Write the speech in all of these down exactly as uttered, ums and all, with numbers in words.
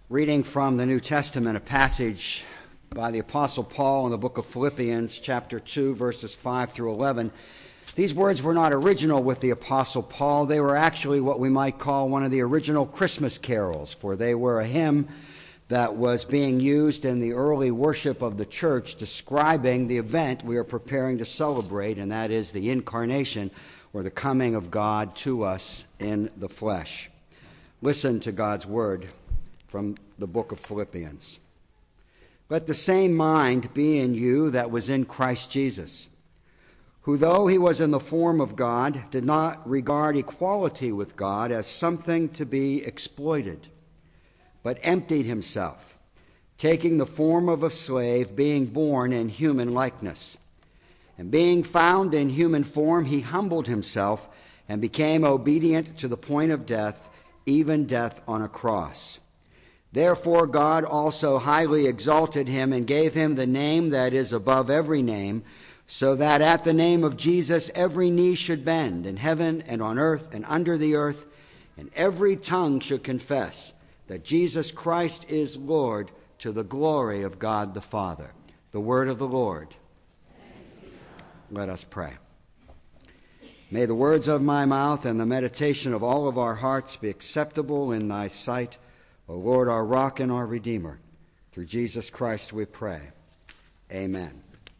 Reading from the New Testament, a passage by the Apostle Paul in the book of Philippians, chapter two, verses five through eleven. These words were not original with the Apostle Paul. They were actually what we might call one of the original Christmas carols, for they were a hymn that was being used in the early worship of the church describing the event we are preparing to celebrate, and that is the incarnation, or the coming of God to us in the flesh. Listen to God's word from the book of Philippians. Let the same mind be in you that was in Christ Jesus, who, though he was in the form of God, did not regard equality with God as something to be exploited, but emptied himself, taking the form of a slave, being born in human likeness. And being found in human form, he humbled himself and became obedient to the point of death, even death on a cross. Therefore God also highly exalted him and gave him the name that is above every name, so that at the name of Jesus every knee should bend, in heaven and on earth and under the earth, and every tongue should confess that Jesus Christ is Lord, to the glory of God the Father. The word of the Lord. Let us pray. May the words of my mouth and the meditation of all of our hearts be acceptable in thy sight, O Lord, our rock and our redeemer. Through Jesus Christ we pray. Amen.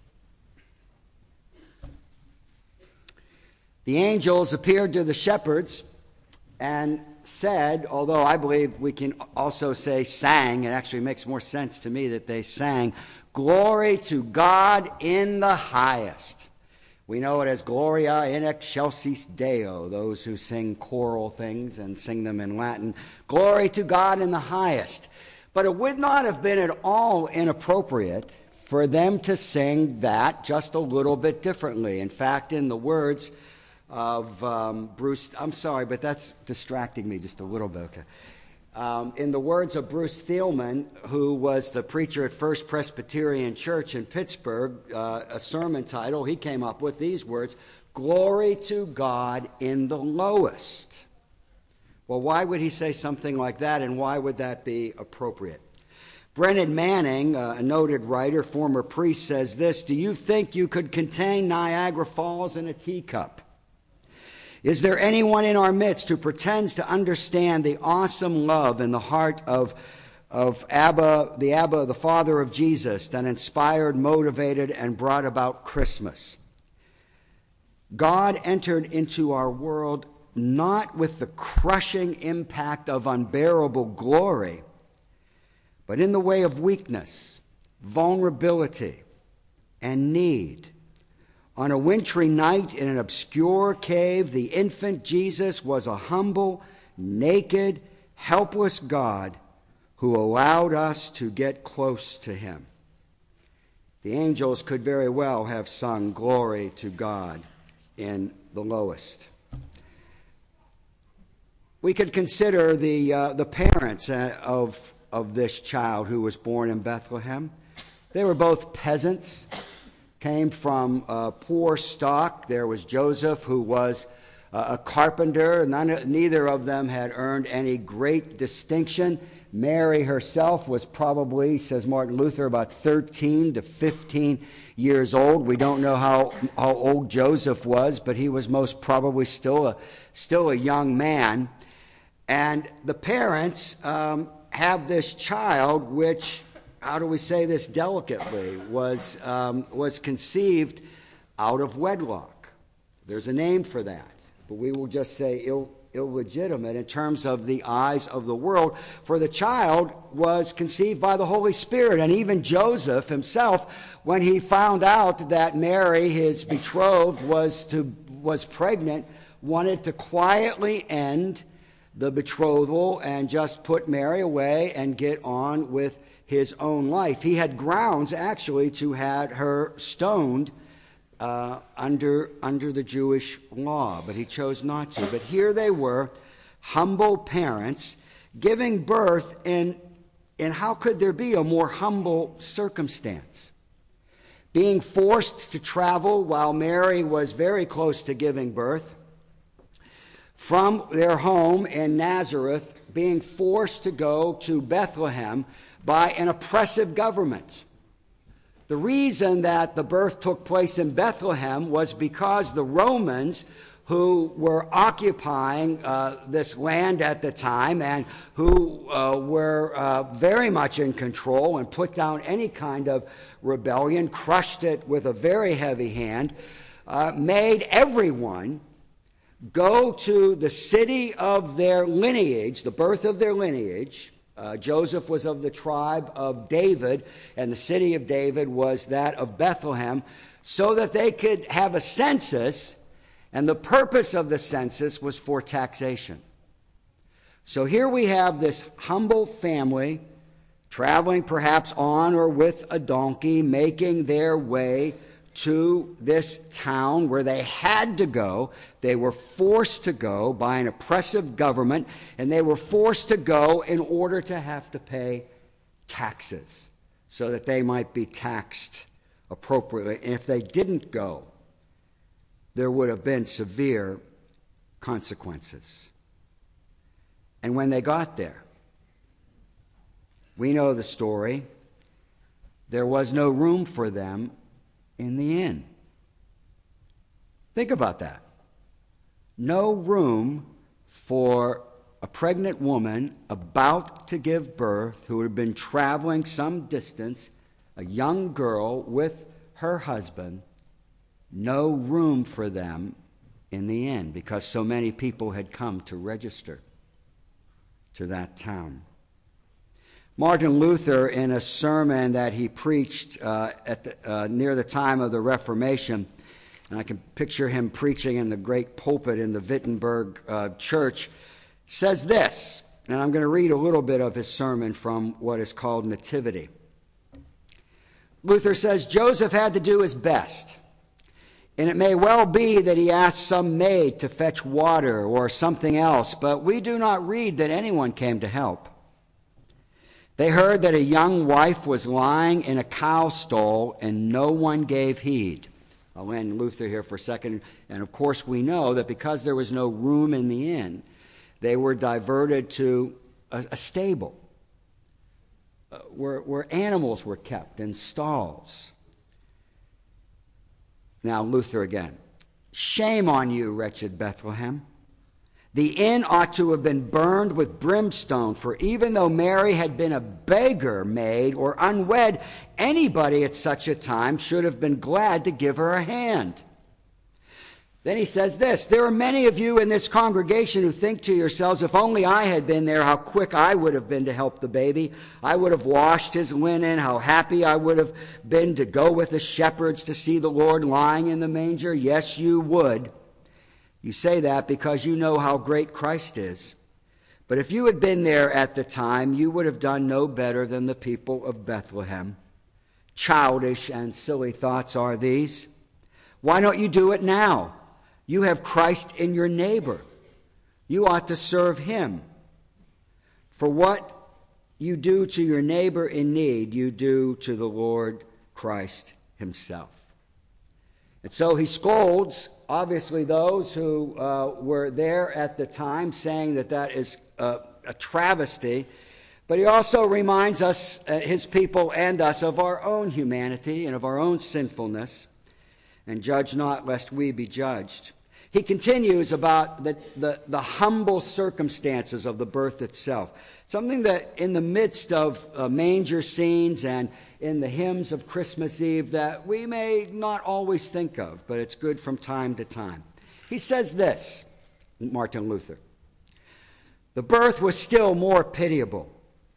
The angels appeared to the shepherds and said, although I believe we can also say sang, it actually makes more sense to me that they sang, "Glory to God in the highest." We know it as Gloria in excelsis Deo, those who sing choral things and sing them in Latin. Glory to God in the highest. But it would not have been at all inappropriate for them to sing that just a little bit differently. In fact, in the words of um, Bruce, I'm sorry, but that's distracting me just a little bit. Okay. Um, in the words of Bruce Thielman, who was the preacher at First Presbyterian Church in Pittsburgh, uh, a sermon title, he came up with these words, "Glory to God in the lowest." Well, why would he say something like that, and why would that be appropriate? Brennan Manning, uh, a noted writer, former priest, says this: "Do you think you could contain Niagara Falls in a teacup? Is there anyone in our midst who pretends to understand the awesome love in the heart of, of Abba, the Abba, the Father of Jesus, that inspired, motivated, and brought about Christmas? God entered into our world not with the crushing impact of unbearable glory, but in the way of weakness, vulnerability, and need. On a wintry night in an obscure cave, the infant Jesus was a humble, naked, helpless God who allowed us to get close to him." The angels could very well have sung "Glory to God in the lowest." We could consider the uh, the parents uh, of of this child who was born in Bethlehem. They were both peasants, came from uh, poor stock. There was Joseph, who was uh, a carpenter. None, neither of them had earned any great distinction. Mary herself was probably, says Martin Luther, about thirteen to fifteen years old. We don't know how, how old Joseph was, but he was most probably still a, still a young man. And the parents um, have this child, which, how do we say this delicately, was um, was conceived out of wedlock. There's a name for that, but we will just say Ill, illegitimate in terms of the eyes of the world, for the child was conceived by the Holy Spirit. And even Joseph himself, when he found out that Mary, his betrothed, was to was pregnant, wanted to quietly end the betrothal and just put Mary away and get on with his own life. He had grounds, actually, to have her stoned uh, under, under the Jewish law, but he chose not to. But here they were, humble parents, giving birth in, in how could there be a more humble circumstance? Being forced to travel while Mary was very close to giving birth from their home in Nazareth, being forced to go to Bethlehem by an oppressive government. The reason that the birth took place in Bethlehem was because the Romans, who were occupying uh, this land at the time and who uh, were uh, very much in control and put down any kind of rebellion, crushed it with a very heavy hand, uh, made everyone go to the city of their lineage, the birth of their lineage. Uh, Joseph was of the tribe of David, and the city of David was that of Bethlehem, so that they could have a census, and the purpose of the census was for taxation. So here we have this humble family traveling perhaps on or with a donkey, making their way to this town where they had to go. They were forced to go by an oppressive government, and they were forced to go in order to have to pay taxes so that they might be taxed appropriately. And if they didn't go, there would have been severe consequences. And when they got there, we know the story. There was no room for them in the inn. Think about that. No room for a pregnant woman about to give birth who had been traveling some distance, a young girl with her husband. No room for them in the inn because so many people had come to register to that town. Martin Luther, in a sermon that he preached uh, at the, uh, near the time of the Reformation, and I can picture him preaching in the great pulpit in the Wittenberg uh, church, says this, and I'm going to read a little bit of his sermon from what is called Nativity. Luther says, Joseph had to do his best, and it may well be that he asked some maid to fetch water or something else, but we do not read that anyone came to help. They heard that a young wife was lying in a cow stall, and no one gave heed. I'll end Luther here for a second. And of course, we know that because there was no room in the inn, they were diverted to a, a stable uh, where, where animals were kept in stalls. Now, Luther again. Shame on you, wretched Bethlehem. The inn ought to have been burned with brimstone, for even though Mary had been a beggar maid or unwed, anybody at such a time should have been glad to give her a hand. Then he says this, there are many of you in this congregation who think to yourselves, if only I had been there, how quick I would have been to help the baby. I would have washed his linen, how happy I would have been to go with the shepherds to see the Lord lying in the manger. Yes, you would. You say that because you know how great Christ is. But if you had been there at the time, you would have done no better than the people of Bethlehem. Childish and silly thoughts are these. Why don't you do it now? You have Christ in your neighbor. You ought to serve him. For what you do to your neighbor in need, you do to the Lord Christ himself. And so he scolds, obviously, those who uh, were there at the time, saying that that is uh, a travesty. But he also reminds us, uh, his people and us, of our own humanity and of our own sinfulness. And judge not, lest we be judged. He continues about the, the, the humble circumstances of the birth itself. Something that in the midst of uh, manger scenes and in the hymns of Christmas Eve that we may not always think of, but it's good from time to time. He says this, Martin Luther, the birth was still more pitiable.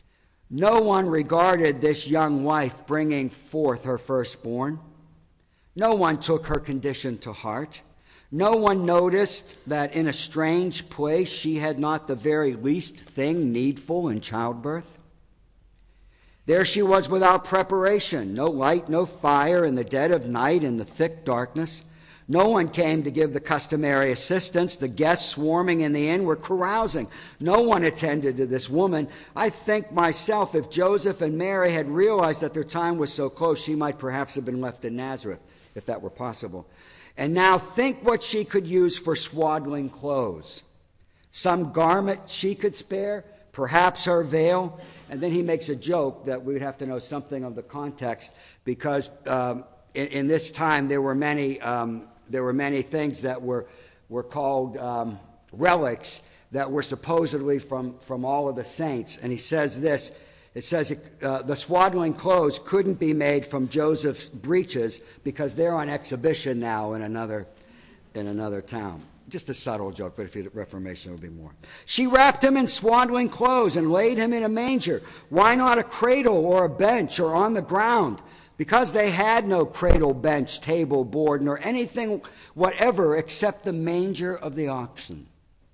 No one regarded this young wife bringing forth her firstborn. No one took her condition to heart. No one noticed that in a strange place she had not the very least thing needful in childbirth. There she was without preparation, no light, no fire, in the dead of night, in the thick darkness. No one came to give the customary assistance. The guests swarming in the inn were carousing. No one attended to this woman. I think myself, if Joseph and Mary had realized that their time was so close, she might perhaps have been left in Nazareth, if that were possible. And now think what she could use for swaddling clothes. some garment she could spare, perhaps her veil. And then he makes a joke that we would have to know something of the context, because um, in, in this time there were many um, there were many things that were were called um, relics that were supposedly from, from all of the saints. And he says this, it says uh, the swaddling clothes couldn't be made from Joseph's breeches because they're on exhibition now in another in another town. Just a subtle joke, but if you Reformation, it would be more. She wrapped him in swaddling clothes and laid him in a manger. Why not a cradle or a bench or on the ground? Because they had no cradle, bench, table, board, nor anything whatever except the manger of the oxen.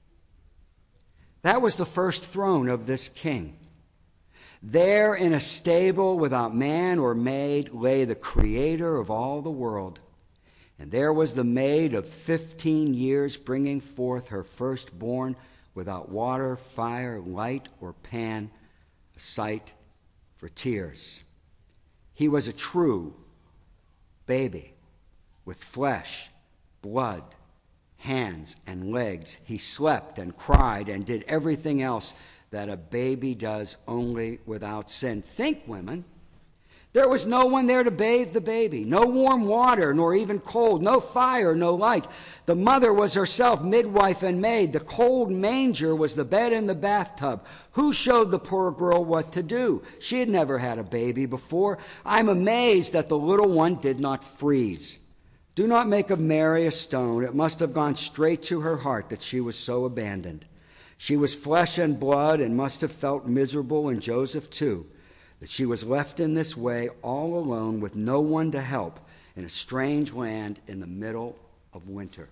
That was the first throne of this king. There in a stable without man or maid lay the creator of all the world. And there was the maid of fifteen years bringing forth her firstborn without water, fire, light, or pan, a sight for tears. He was a true baby with flesh, blood, hands, and legs. He slept and cried and did everything else that a baby does, only without sin. Think, women. There was no one there to bathe the baby, no warm water, nor even cold, no fire, no light. The mother was herself midwife and maid. The cold manger was the bed and the bathtub. Who showed the poor girl what to do? She had never had a baby before. I'm amazed that the little one did not freeze. Do not make of Mary a stone. It must have gone straight to her heart that she was so abandoned. She was flesh and blood and must have felt miserable, and Joseph too, that she was left in this way all alone with no one to help in a strange land in the middle of winter.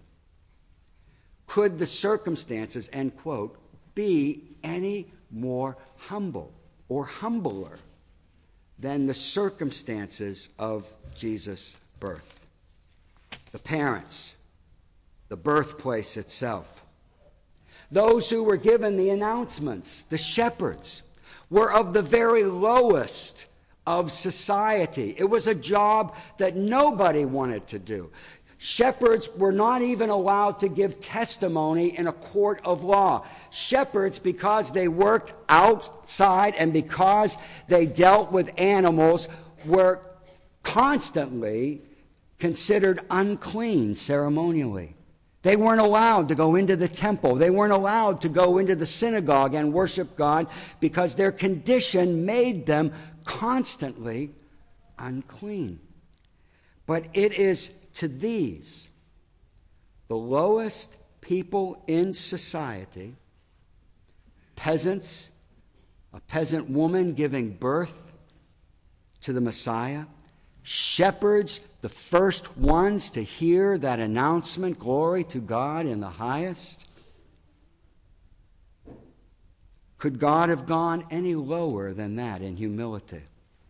Could the circumstances, end quote, be any more humble or humbler than the circumstances of Jesus' birth? The parents, the birthplace itself. Those who were given the announcements, the shepherds, were of the very lowest of society. It was a job that nobody wanted to do. Shepherds were not even allowed to give testimony in a court of law. Shepherds, because they worked outside and because they dealt with animals, were constantly considered unclean ceremonially. They weren't allowed to go into the temple. They weren't allowed to go into the synagogue and worship God because their condition made them constantly unclean. But it is to these, the lowest people in society, peasants, a peasant woman giving birth to the Messiah, shepherds, the first ones to hear that announcement, glory to God in the highest. Could God have gone any lower than that in humility?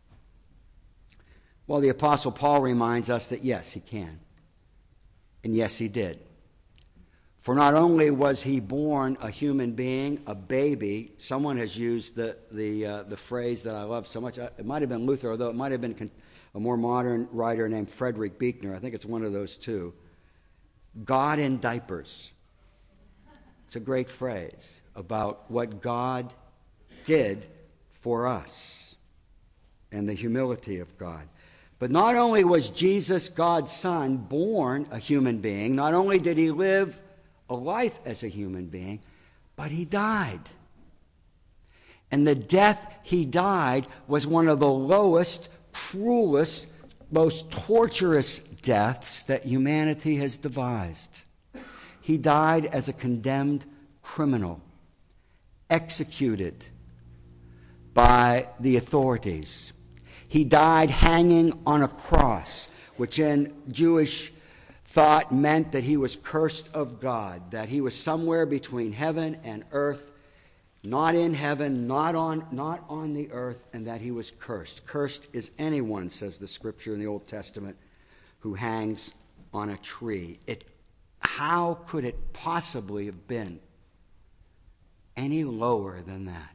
Well, the Apostle Paul reminds us that yes, he can. And yes, he did. For not only was he born a human being, a baby, someone has used the, the, uh, the phrase that I love so much. It might have been Luther, although it might have been a more modern writer named Frederick Buechner. I think it's one of those two. God in diapers. It's a great phrase about what God did for us and the humility of God. But not only was Jesus, God's Son, born a human being, not only did he live a life as a human being, but he died. And the death he died was one of the lowest, cruelest, most torturous deaths that humanity has devised. He died as a condemned criminal, executed by the authorities. He died hanging on a cross, which in Jewish thought meant that he was cursed of God, that he was somewhere between heaven and earth, not in heaven, not on, not on the earth, and that he was cursed. Cursed is anyone, says the scripture in the Old Testament, who hangs on a tree. It, how could it possibly have been any lower than that?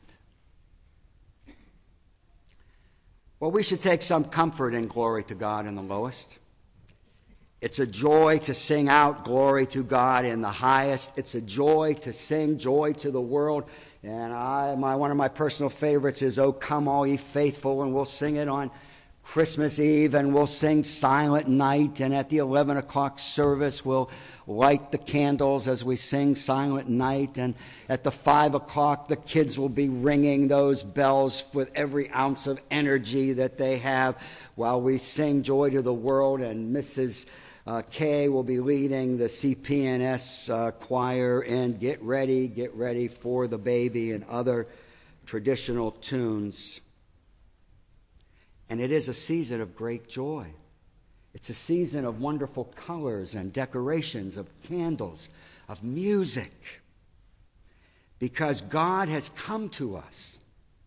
Well, we should take some comfort in glory to God in the lowest. It's a joy to sing out glory to God in the highest. It's a joy to sing joy to the world. And I, my, one of my personal favorites is "O Come All Ye Faithful," and we'll sing it on Christmas Eve, and we'll sing Silent Night, and at the eleven o'clock service we'll light the candles as we sing Silent Night, and at the five o'clock the kids will be ringing those bells with every ounce of energy that they have while we sing Joy to the World, and Missus Uh, Kay will be leading the C P N S uh, choir in "Get Ready, Get Ready for the Baby" and other traditional tunes. And it is a season of great joy. It's a season of wonderful colors and decorations, of candles, of music, because God has come to us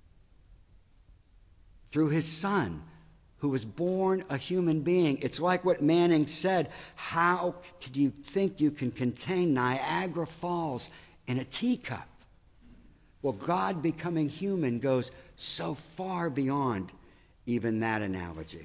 through his Son, who was born a human being. It's like what Manning said, how could you think you can contain Niagara Falls in a teacup? Well, God becoming human goes so far beyond even that analogy.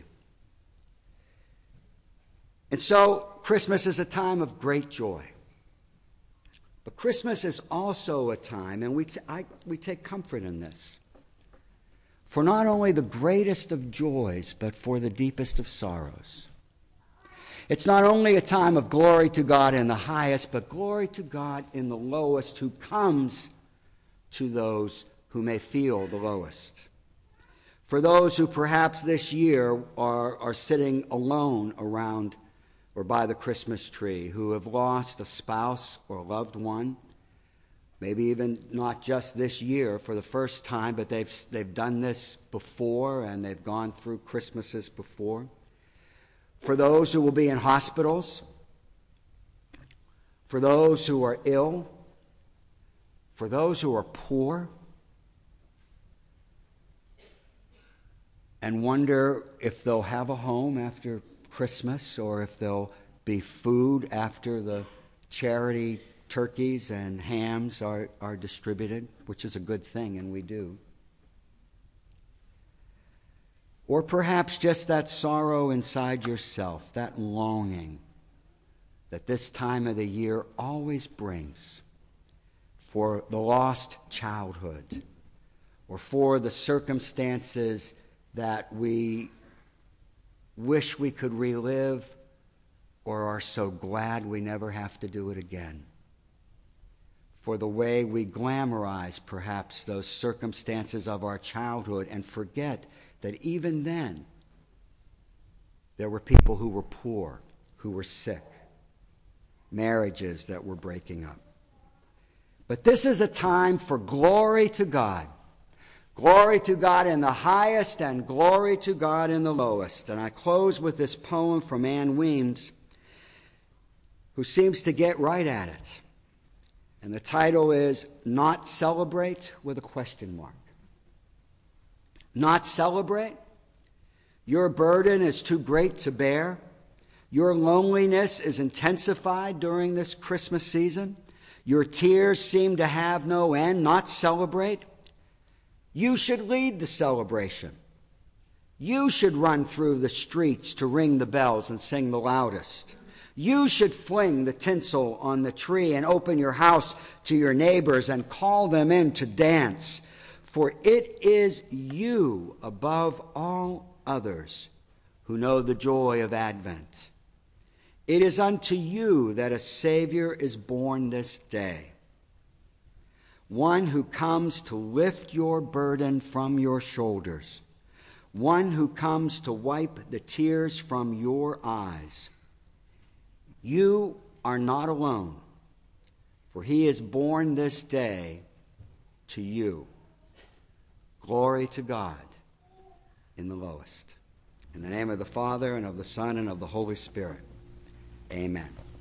And so Christmas is a time of great joy. But Christmas is also a time, and we, t- I, we take comfort in this, for not only the greatest of joys, but for the deepest of sorrows. It's not only a time of glory to God in the highest, but glory to God in the lowest, who comes to those who may feel the lowest. For those who perhaps this year are, are sitting alone around or by the Christmas tree, who have lost a spouse or a loved one, maybe even not just this year for the first time, but they've, they've done this before and they've gone through Christmases before. For those who will be in hospitals, for those who are ill, for those who are poor, and wonder if they'll have a home after Christmas or if there'll be food after the charity turkeys and hams are, are distributed, which is a good thing, and we do. Or perhaps just that sorrow inside yourself, that longing that this time of the year always brings for the lost childhood, or for the circumstances that we wish we could relive, or are so glad we never have to do it again. For the way we glamorize perhaps those circumstances of our childhood and forget that even then there were people who were poor, who were sick, marriages that were breaking up. But this is a time for glory to God. Glory to God in the highest and glory to God in the lowest. And I close with this poem from Anne Weems, who seems to get right at it. And the title is "Not Celebrate?" with a question mark. Not celebrate? Your burden is too great to bear. Your loneliness is intensified during this Christmas season. Your tears seem to have no end. Not celebrate? You should lead the celebration. You should run through the streets to ring the bells and sing the loudest. You should fling the tinsel on the tree and open your house to your neighbors and call them in to dance. For it is you, above all others, who know the joy of Advent. It is unto you that a Savior is born this day, one who comes to lift your burden from your shoulders, one who comes to wipe the tears from your eyes. You are not alone, for he is born this day to you. Glory to God in the lowest. In the name of the Father, and of the Son, and of the Holy Spirit. Amen.